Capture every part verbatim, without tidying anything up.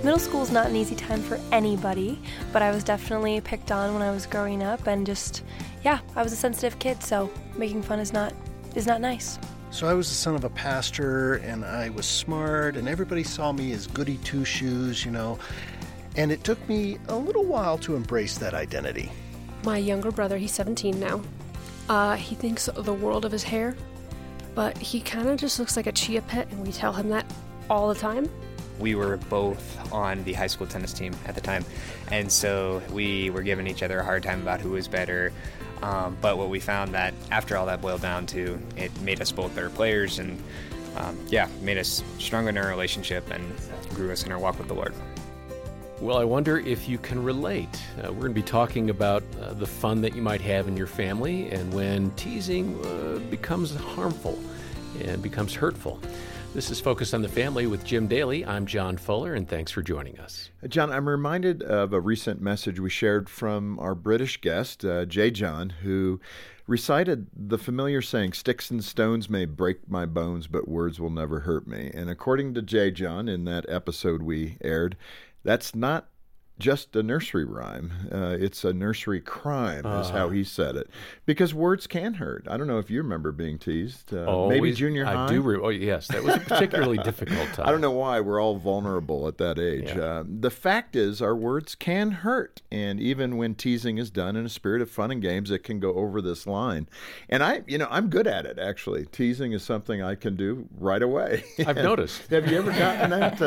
Middle school is not an easy time for anybody, but I was definitely picked on when I was growing up, and just, yeah, I was a sensitive kid, so making fun is not is not nice. So I was the son of a pastor, and I was smart, and everybody saw me as goody two-shoes, you know, and it took me a little while to embrace that identity. My younger brother, he's seventeen now. Uh, he thinks the world of his hair, but he kind of just looks like a chia pet, and we tell him that all the time. We were both on the high school tennis team at the time, and so we were giving each other a hard time about who was better. Um, but what we found that after all that boiled down to, it made us both better players, and um, yeah, made us stronger in our relationship and grew us in our walk with the Lord. Well, I wonder if you can relate. Uh, we're going to be talking about uh, the fun that you might have in your family and when teasing uh, becomes harmful and becomes hurtful. This is Focus on the Family with Jim Daly. I'm John Fuller, and thanks for joining us. John, I'm reminded of a recent message we shared from our British guest, uh, Jay John, who recited the familiar saying, "Sticks and stones may break my bones, but words will never hurt me." And according to Jay John, in that episode we aired, that's not just a nursery rhyme. Uh, it's a nursery crime, uh, is how he said it. Because words can hurt. I don't know if you remember being teased. Uh, always, maybe junior high? I do. Re- oh, yes. That was a particularly difficult time. I don't know why. We're all vulnerable at that age. Yeah. Uh, the fact is, our words can hurt. And even when teasing is done in a spirit of fun and games, it can go over this line. And I, you know, I'm good at it, actually. Teasing is something I can do right away. I've noticed. Have you ever gotten that?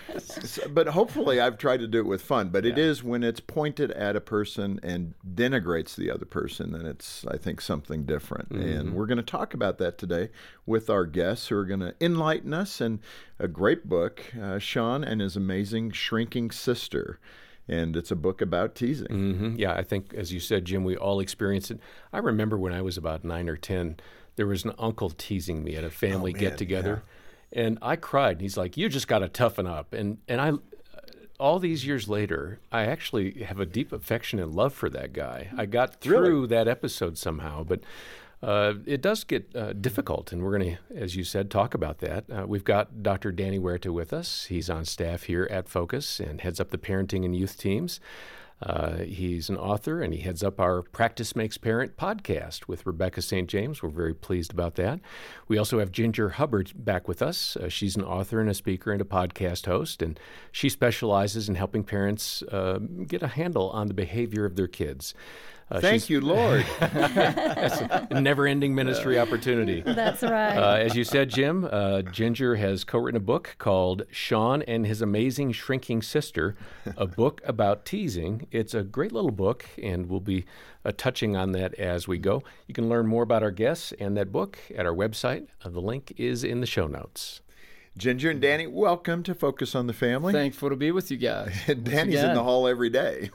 Uh, but hopefully I've tried to do it with fun. But it is when it's pointed at a person and denigrates the other person, then it's, I think, something different. Mm-hmm. And we're going to talk about that today with our guests who are going to enlighten us. And a great book, uh, Sean and His Amazing Shrinking Sister. And it's a book about teasing. Mm-hmm. Yeah, I think, as you said, Jim, we all experience it. I remember when I was about nine or ten, there was an uncle teasing me at a family oh, man, get-together. Yeah. And I cried. He's like, "You just got to toughen up." And and I... all these years later, I actually have a deep affection and love for that guy. I got through really? that episode somehow, but uh, it does get uh, difficult, and we're going to, as you said, talk about that. Uh, we've got Doctor Danny Huerta with us. He's on staff here at Focus and heads up the parenting and youth teams. Uh, he's an author, and he heads up our Practice Makes Parent podcast with Rebecca Saint James. We're very pleased about that. We also have Ginger Hubbard back with us. Uh, she's an author and a speaker and a podcast host, and she specializes in helping parents uh, get a handle on the behavior of their kids. Uh, Thank you, Lord. That's a never-ending ministry opportunity. That's right. Uh, as you said, Jim, uh, Ginger has co-written a book called Sean and His Amazing Shrinking Sister, a book about teasing. It's a great little book, and we'll be uh, touching on that as we go. You can learn more about our guests and that book at our website. Uh, the link is in the show notes. Ginger and Danny, welcome to Focus on the Family. Thankful to be with you guys. Danny's in the hall every day.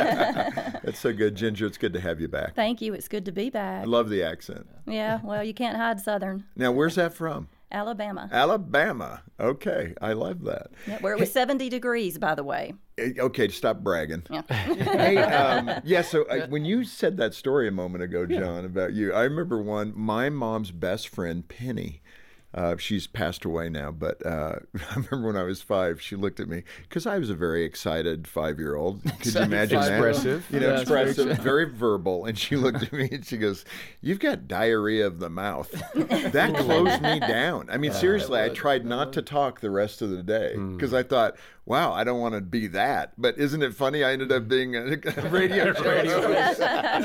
That's so good, Ginger. It's good to have you back. Thank you. It's good to be back. I love the accent. Yeah, well, you can't hide Southern. Now, where's that from? Alabama. Alabama. Okay, I love that. Yeah, where it was seventy degrees, by the way. Okay, stop bragging. Yeah. Hey, um, yeah, so I, when you said that story a moment ago, John, about you, I remember one, my mom's best friend, Penny. Uh, she's passed away now, but uh, I remember when I was five, she looked at me because I was a very excited five-year-old. Could you imagine expressive. that? You know, Yeah, expressive, very, very verbal. And she looked at me and she goes, "You've got diarrhea of the mouth." That closed me down. I mean, seriously, I tried not to talk the rest of the day because I thought, wow, I don't want to be that. But isn't it funny? I ended up being a, a radio host.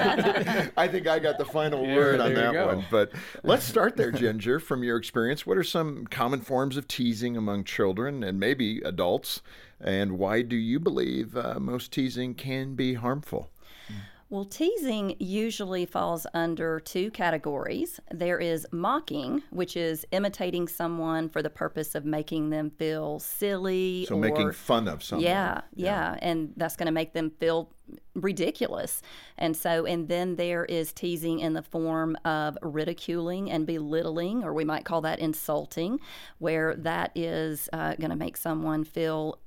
I think I got the final Yeah, word on there you that go. one. But let's start there, Ginger, from your experience. What are some common forms of teasing among children and maybe adults? And why do you believe uh, most teasing can be harmful? Well, teasing usually falls under two categories. There is mocking, which is imitating someone for the purpose of making them feel silly. So or, making fun of someone. Yeah, yeah, and that's going to make them feel ridiculous. And so, and then there is teasing in the form of ridiculing and belittling, or we might call that insulting, where that is uh, going to make someone feel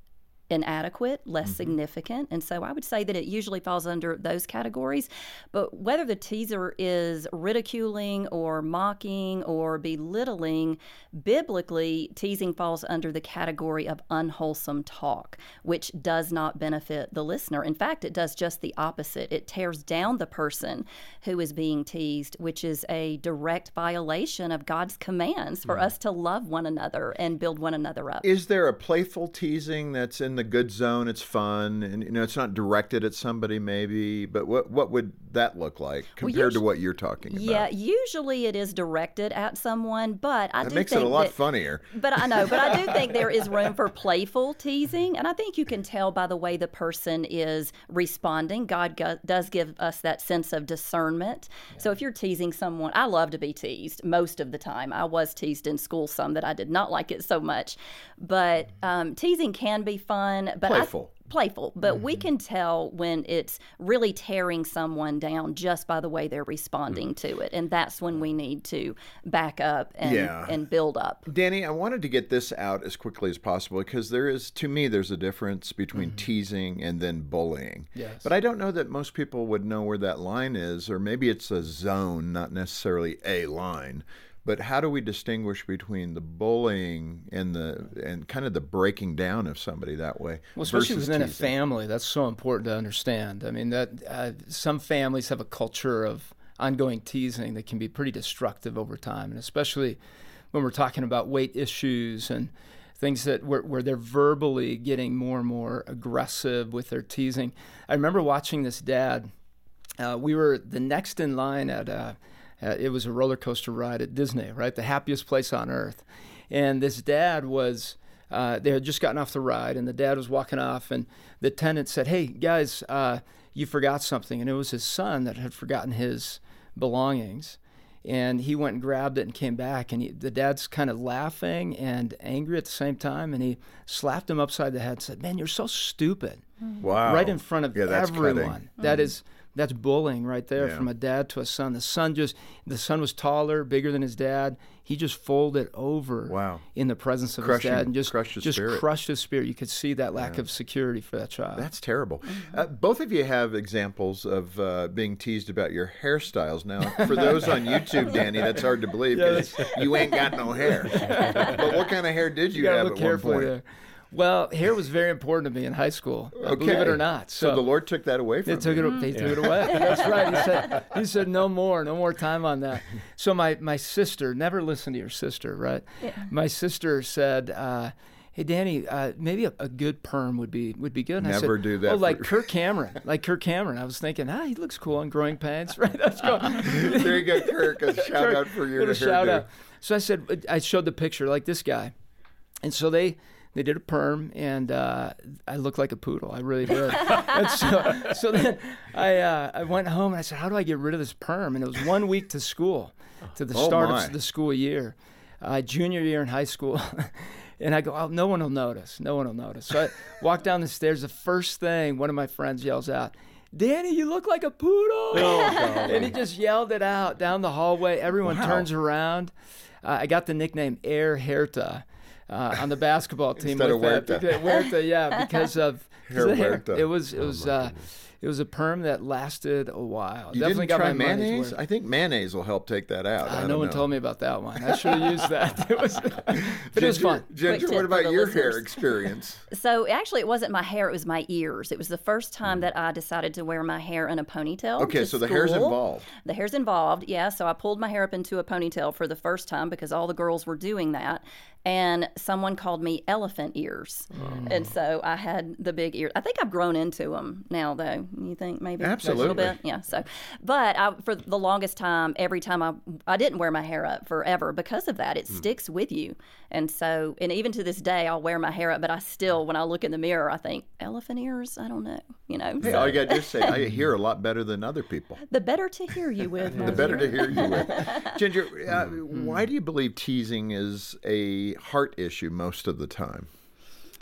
inadequate, less mm-hmm. significant. And so I would say that it usually falls under those categories. But whether the teaser is ridiculing or mocking or belittling, biblically, teasing falls under the category of unwholesome talk, which does not benefit the listener. In fact, it does just the opposite. It tears down the person who is being teased, which is a direct violation of God's commands for mm. us to love one another and build one another up. Is there a playful teasing that's in the good zone? It's fun, and you know, it's not directed at somebody maybe, but what what would that look like compared well, usually, to what you're talking about? Yeah, usually it is directed at someone, but I that do makes think it a lot that, funnier. But I know, but I do think there is room for playful teasing, and I think you can tell by the way the person is responding. God go, does give us that sense of discernment. Yeah. So if you're teasing someone, I love to be teased most of the time. I was teased in school some that I did not like it so much, but um, teasing can be fun. But playful. I, playful, but mm-hmm. we can tell when it's really tearing someone down just by the way they're responding mm-hmm. to it, and that's when we need to back up and, yeah. and build up. Danny, I wanted to get this out as quickly as possible because there is, to me, there's a difference between mm-hmm. teasing and then bullying. Yes. But I don't know that most people would know where that line is, or maybe it's a zone, not necessarily a line. But how do we distinguish between the bullying and the and kind of the breaking down of somebody that way? Well, especially within teasing? a family, that's so important to understand. I mean, that uh, some families have a culture of ongoing teasing that can be pretty destructive over time, and especially when we're talking about weight issues and things that where, where they're verbally getting more and more aggressive with their teasing. I remember watching this dad. Uh, we were the next in line at. Uh, Uh, it was a roller coaster ride at Disney, right? The happiest place on earth. And this dad was, uh, they had just gotten off the ride, and the dad was walking off, and the attendant said, "Hey, guys, uh, you forgot something." And it was his son that had forgotten his belongings. And he went and grabbed it and came back, and he, the dad's kind of laughing and angry at the same time, and he slapped him upside the head and said, "Man, you're so stupid." Wow. Right in front of yeah, that's everyone. cutting. That mm. is... That's bullying right there, yeah. from a dad to a son. The son just, the son was taller, bigger than his dad. He just folded over wow. in the presence of Crushing, his dad and just crushed his just spirit. crushed his spirit. You could see that lack yeah. of security for that child. That's terrible. Uh, both of you have examples of uh, being teased about your hairstyles. Now, for those on YouTube, Danny, that's hard to believe because yeah, you ain't got no hair. But what kind of hair did you, you have look at one point? There. Well, hair was very important to me in high school, okay. believe it or not. So, so the Lord took that away from they took you. It, they yeah. took it away. That's right. He said, he said, no more, no more time on that. So my, my sister, never listen to your sister, right? Yeah. My sister said, uh, "Hey, Danny, uh, maybe a, a good perm would be would be good." And Never I said, do that. Oh, like for... Kirk Cameron, like Kirk Cameron. I was thinking, ah, he looks cool in growing pains, right? Let's go. There you go, Kirk. A shout Kirk, out for your hairdo. Shout out. So I said, I showed the picture like this guy, and so they. They did a perm, and uh, I looked like a poodle. I really did. And so, so then I uh, I went home, and I said, how do I get rid of this perm? And it was one week to school, to the oh start my. of the school year, uh, junior year in high school. And I go, oh, no one will notice. No one will notice. So I walk down the stairs. The first thing one of my friends yells out, "Danny, you look like a poodle." Oh, and he just yelled it out down the hallway. Everyone wow. turns around. Uh, I got the nickname Air Herta. Uh, on the basketball team Instead with of that, Huerta. Huerta, yeah, because of hair the hair. Huerta. It was it oh was uh, it was a perm that lasted a while. You Definitely didn't got try my money's mayonnaise? worth. I think mayonnaise will help take that out. Uh, I no don't one know. told me about that one. I should have used that. It was, but Ginger, it was fun. Ginger, what about your hair experience? So actually, it wasn't my hair; it was my ears. It was the first time that I decided to wear my hair in a ponytail. Okay, to so the school. hair's involved. The hair's involved, yeah. So I pulled my hair up into a ponytail for the first time because all the girls were doing that. And someone called me elephant ears. Oh. And so I had the big ears. I think I've grown into them now, though. You think maybe Absolutely. a little bit? Yeah. So, but I, for the longest time, every time I, I didn't wear my hair up forever because of that. It mm. sticks with you. And so, and even to this day, I'll wear my hair up, but I still, when I look in the mirror, I think, elephant ears? I don't know. You know. Hey, so. all you got to do is say, I hear a lot better than other people. The better to hear you with. The better to hear you with. Ginger, uh, mm. why do you believe teasing is a heart issue most of the time?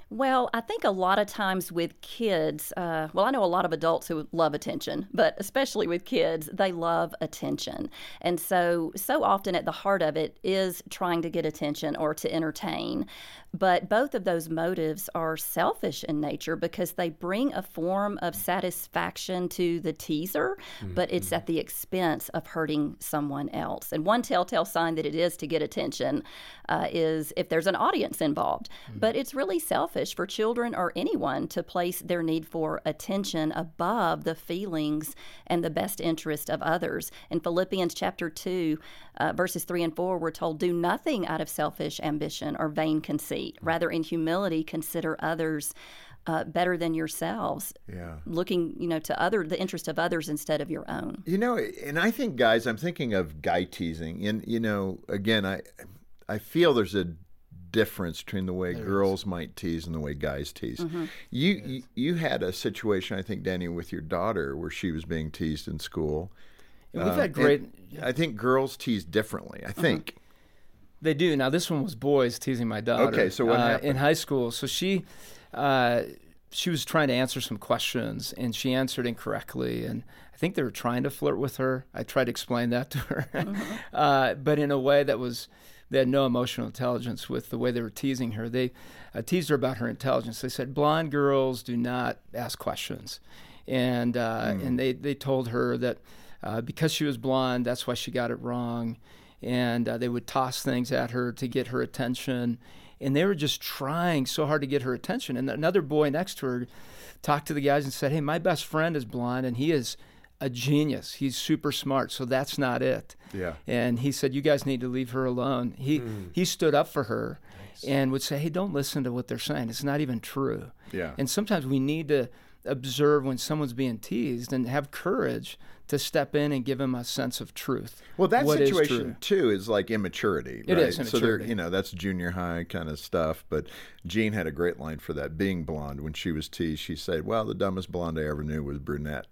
Well, I think a lot of times with kids, uh, well, I know a lot of adults who love attention, but especially with kids, they love attention. And so, so often at the heart of it is trying to get attention or to entertain. But both of those motives are selfish in nature because they bring a form of satisfaction to the teaser, mm-hmm. but it's at the expense of hurting someone else. And one telltale sign that it is to get attention uh, is if there's an audience involved. Mm-hmm. But it's really selfish for children or anyone to place their need for attention above the feelings and the best interest of others. In Philippians chapter two, uh, verses three and four, we're told, do nothing out of selfish ambition or vain conceit. Rather, in humility, consider others uh, better than yourselves. Yeah. Looking, you know, to other the interest of others instead of your own. You know, and I think, guys, I'm thinking of guy teasing. And, you know, again, I I feel there's a difference between the way there girls is. might tease and the way guys tease. Mm-hmm. You, you you had a situation, I think, Danny, with your daughter where she was being teased in school. And we've uh, had great. I think girls tease differently. I think. Mm-hmm. They do. Now, this one was boys teasing my daughter. Okay, so what uh, happened? In high school. So she uh, she was trying to answer some questions, and she answered incorrectly. And I think they were trying to flirt with her. I tried to explain that to her. Mm-hmm. uh, but in a way that was, they had no emotional intelligence with the way they were teasing her. They uh, teased her about her intelligence. They said, blonde girls do not ask questions. And, uh, mm. and they, they told her that uh, because she was blonde, that's why she got it wrong. And uh, they would toss things at her to get her attention. And they were just trying so hard to get her attention. And another boy next to her talked to the guys and said, hey, my best friend is blonde, and he is a genius. He's super smart, so that's not it. Yeah. And he said, you guys need to leave her alone. He mm. he stood up for her nice. and would say, hey, don't listen to what they're saying. It's not even true. Yeah. And sometimes we need to observe when someone's being teased and have courage to step in and give them a sense of truth. Well, that what situation is too is like immaturity, right? It is immaturity. So there, you know, that's junior high kind of stuff. But Jean had a great line for that. Being blonde, when she was teased, she said, "Well, the dumbest blonde I ever knew was brunette."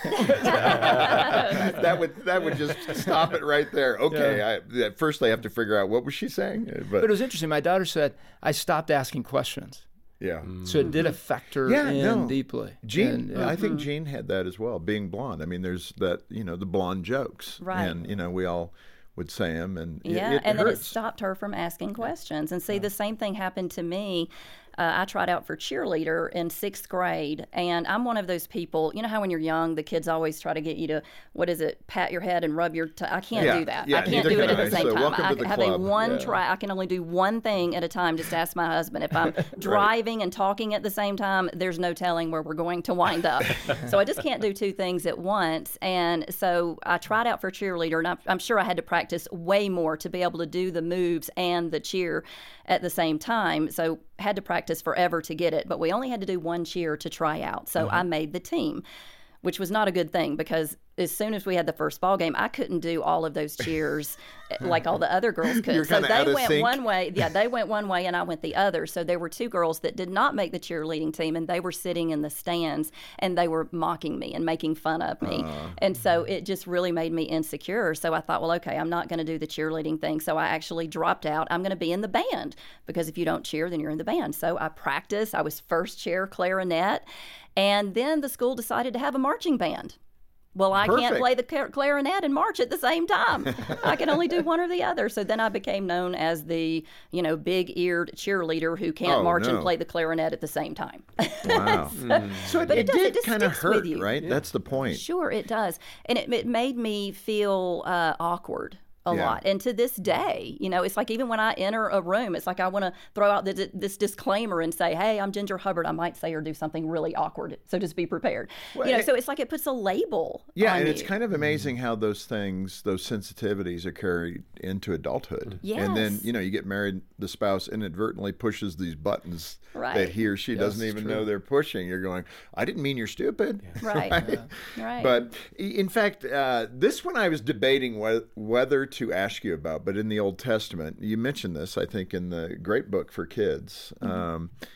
that would that would just stop it right there. Okay, yeah. I, at first they have to figure out what was she saying. But, but it was interesting. My daughter said, "I stopped asking questions." Yeah. So it did affect her yeah, in no. deeply. Jean, and, uh, I think Jean had that as well, being blonde. I mean, there's that, you know, the blonde jokes. Right. And, you know, we all would say them. And yeah, it, it and hurts. then it stopped her from asking questions. And see, yeah. the same thing happened to me. Uh, I tried out for cheerleader in sixth grade, and I'm one of those people, you know how when you're young, the kids always try to get you to, what is it, pat your head and rub your, t- I can't yeah, do that. Yeah, I can't do it at the same so time. Welcome I to the have club. a one yeah. try, I can only do one thing at a time. Just ask my husband. If I'm driving right. and talking at the same time, there's no telling where we're going to wind up. So I just can't do two things at once. And so I tried out for cheerleader, and I'm, I'm sure I had to practice way more to be able to do the moves and the cheer at the same time. So had to practice forever to get it, but we only had to do one cheer to try out. So uh-huh. I made the team, which was not a good thing because as soon as we had the first ball game, I couldn't do all of those cheers like all the other girls could. You're so they went sync. one way. Yeah, they went one way and I went the other. So there were two girls that did not make the cheerleading team, and they were sitting in the stands and they were mocking me and making fun of me. Uh, and so it just really made me insecure. So I thought, well, okay, I'm not going to do the cheerleading thing. So I actually dropped out. I'm going to be in the band because if you don't cheer, then you're in the band. So I practiced. I was first chair clarinet. And then the school decided to have a marching band. Well, I Perfect. can't play the clarinet and march at the same time. I can only do one or the other. So then I became known as the, you know, big-eared cheerleader who can't oh, march no. and play the clarinet at the same time. Wow. so, mm. so it, but it, it does, did it kind of hurt, with you. right? Yeah. That's the point. Sure, it does. And it, it made me feel uh, awkward. A yeah. lot. And to this day, you know, it's like even when I enter a room, it's like I want to throw out the, this disclaimer and say, hey, I'm Ginger Hubbard. I might say or do something really awkward. So just be prepared. Well, you know, it, so it's like it puts a label Yeah, on and you. It's kind of amazing how those things, those sensitivities are carried into adulthood. Yes. And then, you know, you get married, the spouse inadvertently pushes these buttons right. that he or she yes, doesn't even true. know they're pushing. You're going, I didn't mean you're stupid. Yeah. Right. right? Yeah. right. But in fact, uh, this one I was debating wh- whether to ask you about. But in the Old Testament, you mentioned this, I think, in the great book for kids. Mm-hmm. Um,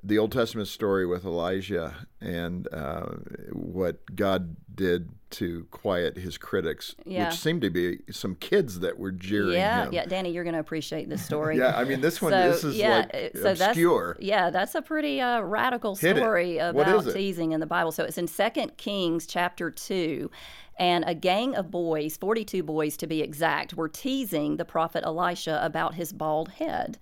the Old Testament story with Elijah and uh, what God did to quiet his critics, Yeah. which seemed to be some kids that were jeering Yeah, him. yeah, Danny, you're going to appreciate this story. Yeah, I mean, this one, So, this is yeah, like so obscure. That's, yeah, that's a pretty uh, radical Hit it. story What about is it? teasing in the Bible. So it's in Second Kings chapter two. And a gang of boys, forty-two boys to be exact, were teasing the prophet Elisha about his bald head.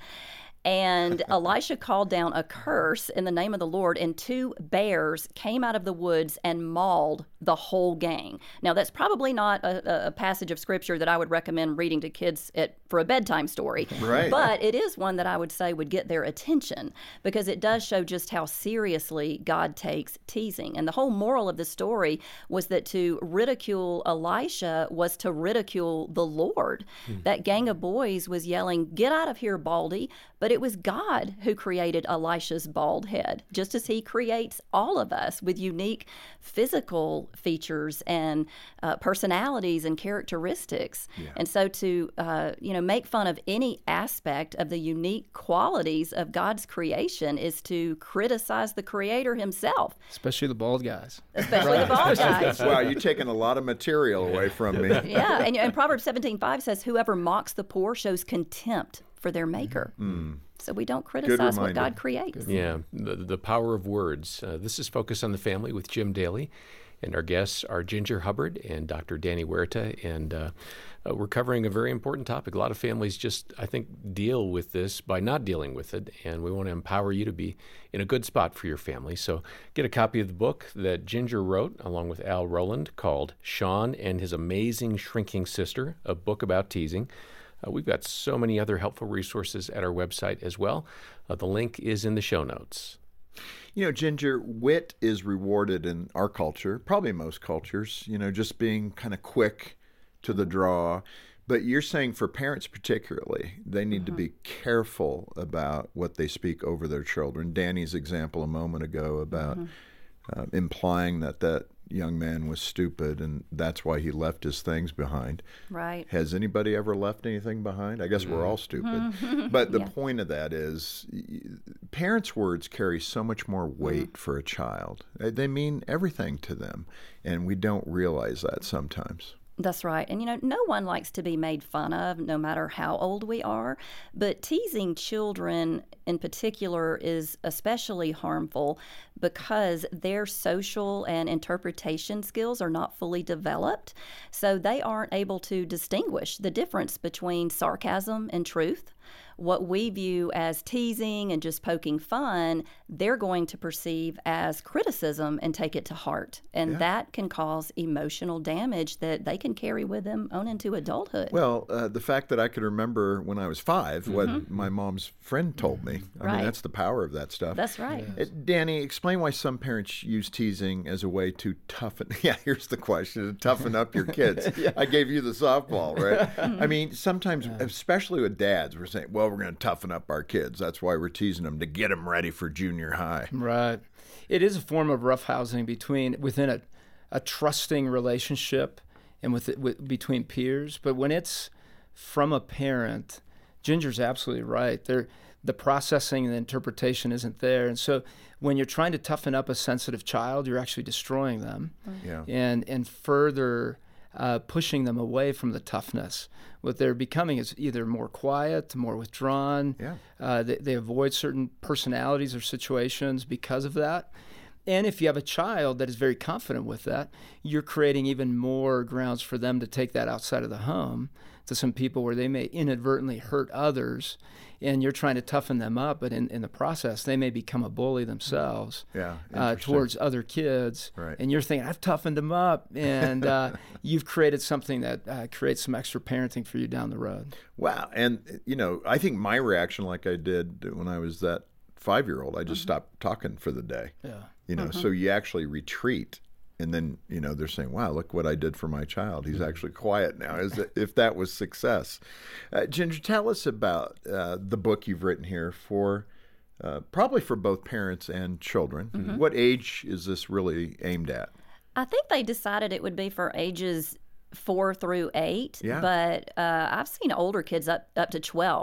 And Elisha called down a curse in the name of the Lord, and two bears came out of the woods and mauled the whole gang. Now, that's probably not a, a passage of scripture that I would recommend reading to kids at, for a bedtime story. Right. But it is one that I would say would get their attention because it does show just how seriously God takes teasing. And the whole moral of the story was that to ridicule Elisha was to ridicule the Lord. That gang of boys was yelling, "Get out of here, Baldy." But it was God who created Elisha's bald head, just as he creates all of us with unique physical features and uh, personalities and characteristics. Yeah. And so to, uh, you know, make fun of any aspect of the unique qualities of God's creation is to criticize the Creator himself. Especially the bald guys. Especially the bald guys. Wow, you're taking a lot of material away from me. Yeah, and, and Proverbs seventeen five says, "Whoever mocks the poor shows contempt for their maker." Mm. So we don't criticize what God creates. Yeah, the, the power of words. Uh, this is Focus on the Family with Jim Daly, and our guests are Ginger Hubbard and Doctor Danny Huerta, and uh, uh, we're covering a very important topic. A lot of families just, I think, deal with this by not dealing with it, and we want to empower you to be in a good spot for your family. So get a copy of the book that Ginger wrote along with Al Rowland called Sean and His Amazing Shrinking Sister, a book about teasing. Uh, we've got so many other helpful resources at our website as well. Uh, the link is in the show notes. You know, Ginger, wit is rewarded in our culture, probably most cultures, you know, just being kind of quick to the draw. But you're saying for parents particularly, they need mm-hmm. to be careful about what they speak over their children. Danny's example a moment ago about mm-hmm. uh, implying that that young man was stupid and that's why he left his things behind. Right. Has anybody ever left anything behind? I guess mm-hmm. we're all stupid. But the yeah. point of that is parents' words carry so much more weight mm-hmm. for a child. They mean everything to them, and we don't realize that sometimes. That's right. And, you know, no one likes to be made fun of, no matter how old we are. But teasing children in particular is especially harmful because their social and interpretation skills are not fully developed. So they aren't able to distinguish the difference between sarcasm and truth. What we view as teasing and just poking fun, they're going to perceive as criticism and take it to heart. And yeah. that can cause emotional damage that they can carry with them on into adulthood. Well, uh, the fact that I could remember when I was five mm-hmm. what my mom's friend told me, I right. mean, that's the power of that stuff. That's right. Uh, Danny, explain why some parents use teasing as a way to toughen. Yeah, here's the question, to toughen up your kids. yeah. I gave you the softball, right? I mean, sometimes, especially with dads, we're saying, well, we're going to toughen up our kids. That's why we're teasing them, to get them ready for junior high. Right. It is a form of roughhousing between within a, a trusting relationship and with, with between peers. But when it's from a parent, Ginger's absolutely right. They're, the processing and the interpretation isn't there. And so when you're trying to toughen up a sensitive child, you're actually destroying them yeah. and, and further uh, pushing them away from the toughness. What they're becoming is either more quiet, more withdrawn. Yeah. Uh, they, they avoid certain personalities or situations because of that. And if you have a child that is very confident with that, you're creating even more grounds for them to take that outside of the home to some people where they may inadvertently hurt others, and you're trying to toughen them up, but in, in the process, they may become a bully themselves yeah, uh, towards other kids. Right. And you're thinking, I've toughened them up, and uh, you've created something that uh, creates some extra parenting for you down the road. Wow. And, you know, I think my reaction, like I did when I was that five-year-old, I just mm-hmm. stopped talking for the day. Yeah. You know, mm-hmm. so you actually retreat, and then, you know, they're saying, wow, look what I did for my child. He's actually quiet now, as if that was success. Uh, Ginger, tell us about uh, the book you've written here for, uh, probably for both parents and children. Mm-hmm. What age is this really aimed at? I think they decided it would be for ages four through eight, yeah. but uh, I've seen older kids up, up to twelve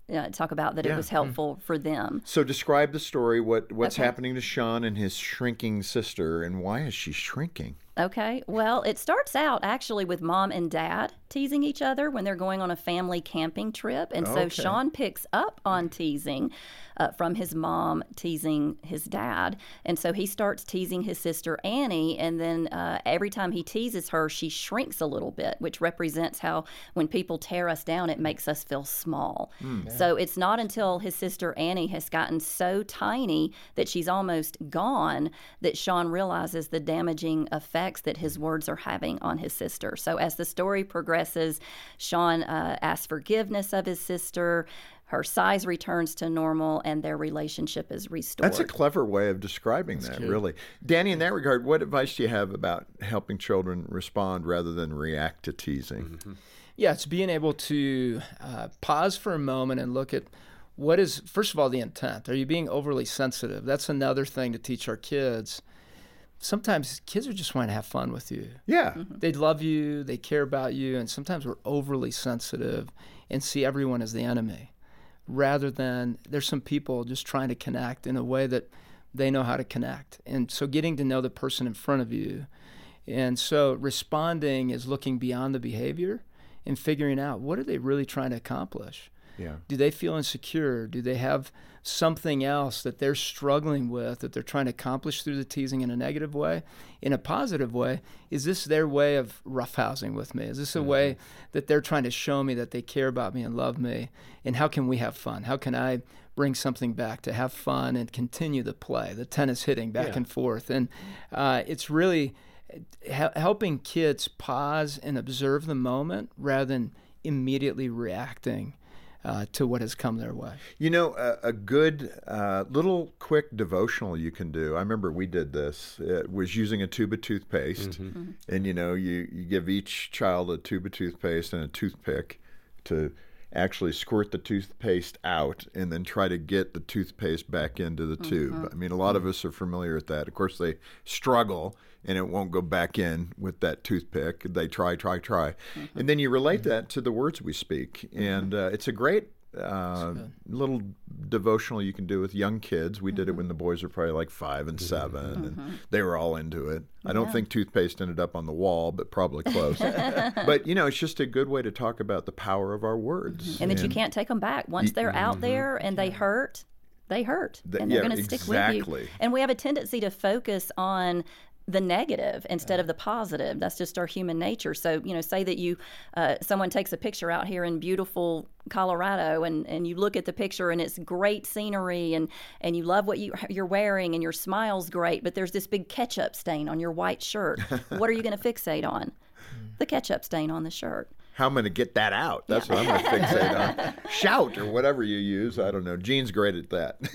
uh, talk about that Yeah. it was helpful for them. So describe the story. What what's Okay. happening to Sean and his shrinking sister, and why is she shrinking? Okay, well, it starts out actually with mom and dad teasing each other when they're going on a family camping trip. And so Okay. Sean picks up on teasing uh, from his mom teasing his dad. And so he starts teasing his sister Annie. And then uh, every time he teases her, she shrinks a little bit, which represents how when people tear us down, it makes us feel small. So it's not until his sister Annie has gotten so tiny that she's almost gone that Sean realizes the damaging effects that his words are having on his sister. So as the story progresses, Sean uh, asks forgiveness of his sister. Her size returns to normal, and their relationship is restored. That's a clever way of describing that, really. Danny, in that regard, what advice do you have about helping children respond rather than react to teasing? Mm-hmm. Yeah, it's being able to uh, pause for a moment and look at what is, first of all, the intent. Are you being overly sensitive? That's another thing to teach our kids. Sometimes kids are just wanting to have fun with you. Yeah. Mm-hmm. They love you, they care about you, and sometimes we're overly sensitive and see everyone as the enemy, rather than there's some people just trying to connect in a way that they know how to connect. And so getting to know the person in front of you. And so responding is looking beyond the behavior and figuring out, what are they really trying to accomplish? Yeah. Do they feel insecure? Do they have something else that they're struggling with that they're trying to accomplish through the teasing in a negative way? In a positive way, is this their way of roughhousing with me? Is this a mm-hmm. way that they're trying to show me that they care about me and love me? And how can we have fun? How can I bring something back to have fun and continue the play, the tennis hitting back Yeah. and forth? And uh, it's really ha- helping kids pause and observe the moment rather than immediately reacting Uh, to what has come their way. You know, a, a good uh, little quick devotional you can do. I remember we did this. It was using a tube of toothpaste. Mm-hmm. Mm-hmm. And, you know, you, you give each child a tube of toothpaste and a toothpick to actually squirt the toothpaste out and then try to get the toothpaste back into the tube. Mm-hmm. I mean, a lot of us are familiar with that. Of course, they struggle and it won't go back in with that toothpick. They try, try, try. Mm-hmm. And then you relate that to the words we speak. And uh, it's a great uh, little devotional you can do with young kids. We mm-hmm. did it when the boys were probably like five and seven, mm-hmm. and they were all into it. I don't yeah. think toothpaste ended up on the wall, but probably close. But, you know, it's just a good way to talk about the power of our words. Mm-hmm. And, and that you can't take them back. Once they're out mm-hmm. there and they hurt, they hurt. The, and they're yeah, going to stick exactly. with you. And we have a tendency to focus on the negative instead of the positive. That's just our human nature. So, you know, say that you, uh, someone takes a picture out here in beautiful Colorado, and, and you look at the picture and it's great scenery, and, and you love what you, you're wearing, and your smile's great, but there's this big ketchup stain on your white shirt. What are you going to fixate on? The ketchup stain on the shirt. How I'm going to get that out. That's yeah. what I'm going to fixate on. Shout or whatever you use. I don't know. Jean's great at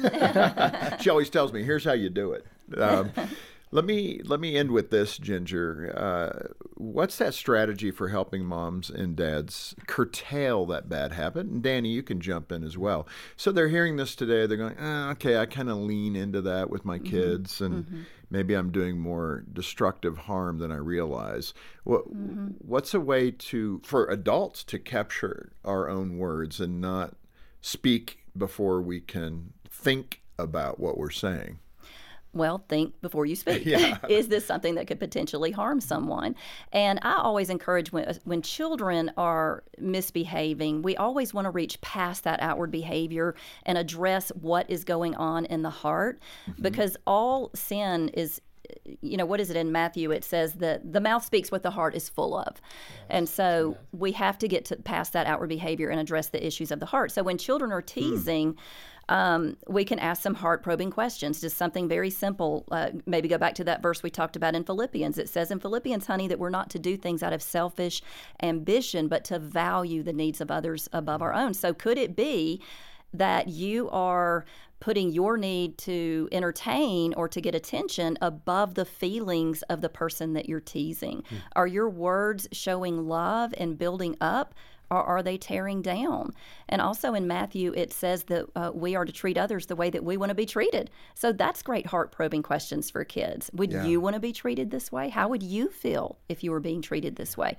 that. She always tells me, here's how you do it. Um, Let me let me end with this, Ginger. Uh, what's that strategy for helping moms and dads curtail that bad habit? And Danny, you can jump in as well. So they're hearing this today. They're going, oh, okay, I kind of lean into that with my kids, mm-hmm. and mm-hmm. maybe I'm doing more destructive harm than I realize. What, mm-hmm. What's a way to for adults to capture our own words and not speak before we can think about what we're saying? Well, think before you speak. Yeah. Is this something that could potentially harm someone? And I always encourage when, when children are misbehaving, we always want to reach past that outward behavior and address what is going on in the heart, mm-hmm. because all sin is, you know, what is it in Matthew? It says that the mouth speaks what the heart is full of. Yes. And so yeah. we have to get to past that outward behavior and address the issues of the heart. So when children are teasing, mm. Um, we can ask some heart-probing questions, just something very simple. Uh, maybe go back to that verse we talked about in Philippians. It says in Philippians, honey, that we're not to do things out of selfish ambition, but to value the needs of others above our own. So could it be that you are putting your need to entertain or to get attention above the feelings of the person that you're teasing? Mm. Are your words showing love and building up, or are they tearing down? And also in Matthew, it says that uh, we are to treat others the way that we want to be treated. So that's great heart-probing questions for kids. Would yeah. you want to be treated this way? How would you feel if you were being treated this way? Mm.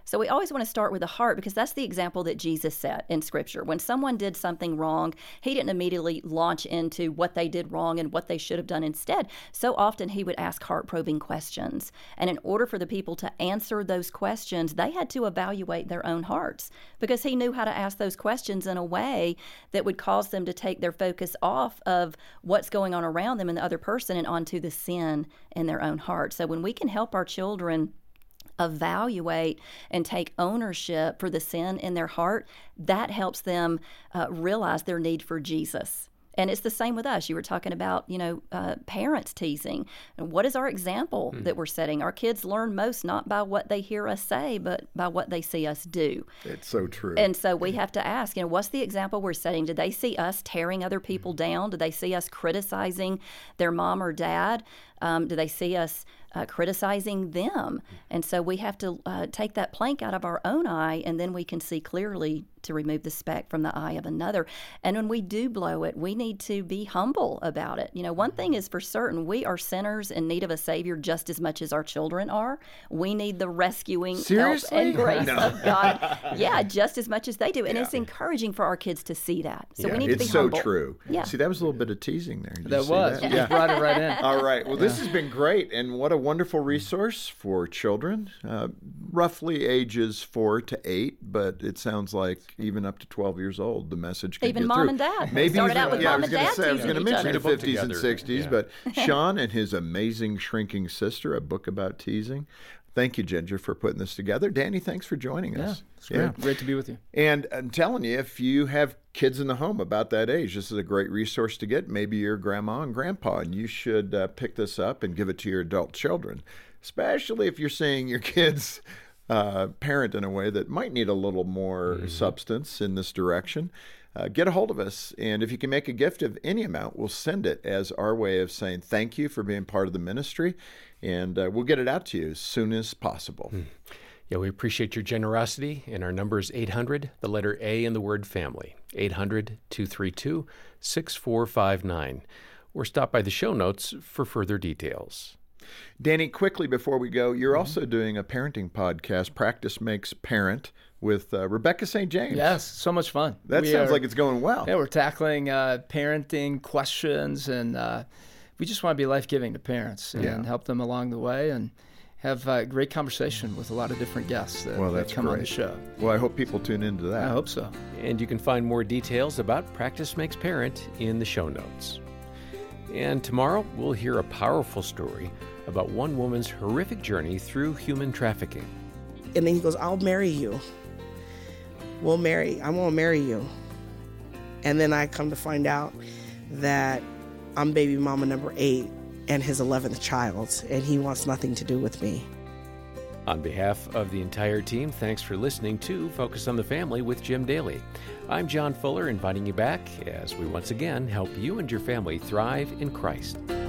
So we always want to start with the heart, because that's the example that Jesus set in Scripture. When someone did something wrong, he didn't immediately launch into what they did wrong and what they should have done instead. So often he would ask heart-probing questions. And in order for the people to answer those questions, they had to evaluate their own hearts, because he knew how to ask those questions in a way that would cause them to take their focus off of what's going on around them and the other person and onto the sin in their own heart. So when we can help our children evaluate and take ownership for the sin in their heart, that helps them uh, realize their need for Jesus. And it's the same with us. You were talking about, you know, uh, parents teasing. And what is our example mm. that we're setting? Our kids learn most not by what they hear us say, but by what they see us do. It's so true. And so we have to ask, you know, what's the example we're setting? Do they see us tearing other people down? Do they see us criticizing their mom or dad? Um, do they see us uh, criticizing them? And so we have to uh, take that plank out of our own eye, and then we can see clearly to remove the speck from the eye of another. And when we do blow it, we need to be humble about it. You know, one thing is for certain, we are sinners in need of a Savior just as much as our children are. We need the rescuing Seriously? help and grace No. of God. Yeah, just as much as they do. And Yeah. it's encouraging for our kids to see that. So Yeah, we need to it's be so humble. true. Yeah. See, that was a little bit of teasing there. Did you That see was. that? You Yeah. brought it right in. All right. Well, this has been great, and what a wonderful resource for children, uh, roughly ages four to eight, but it sounds like even up to twelve years old, the message can Even get mom through. and dad. Maybe Started even, out with yeah, mom I was and gonna dad say, I was teasing going to each mention other. the Read a book fifties and together, sixties, yeah. but Sean and his amazing shrinking sister, a book about teasing. Thank you, Ginger, for putting this together. Danny, thanks for joining Yeah, us. it's great. Great to be with you. And I'm telling you, if you have kids in the home about that age, this is a great resource to get. Maybe your grandma and grandpa, and you should uh, pick this up and give it to your adult children, especially if you're seeing your kids uh, parent in a way that might need a little more mm-hmm. substance in this direction. Uh, get a hold of us, and if you can make a gift of any amount, we'll send it as our way of saying thank you for being part of the ministry, and uh, we'll get it out to you as soon as possible. Mm. Yeah, we appreciate your generosity, and our number is eight hundred, the letter A in the word family, eight hundred, two three two, six four five nine, or stop by the show notes for further details. Danny, quickly before we go, you're mm-hmm. also doing a parenting podcast, Practice Makes Parent, with uh, Rebecca Saint James. Yes, so much fun. That We sounds are- like it's going well. Yeah, we're tackling uh, parenting questions, and uh, we just want to be life-giving to parents and Yeah. help them along the way, and have a great conversation with a lot of different guests that, Well, that that's come on the great. show. Well, I hope people tune into that. I hope so. And you can find more details about Practice Makes Parent in the show notes. And tomorrow, we'll hear a powerful story about one woman's horrific journey through human trafficking. And then he goes, I'll marry you. We'll marry. I won't marry you. And then I come to find out that I'm baby mama number eight and his eleventh child, and he wants nothing to do with me. On behalf of the entire team, thanks for listening to Focus on the Family with Jim Daly. I'm John Fuller, inviting you back as we once again help you and your family thrive in Christ.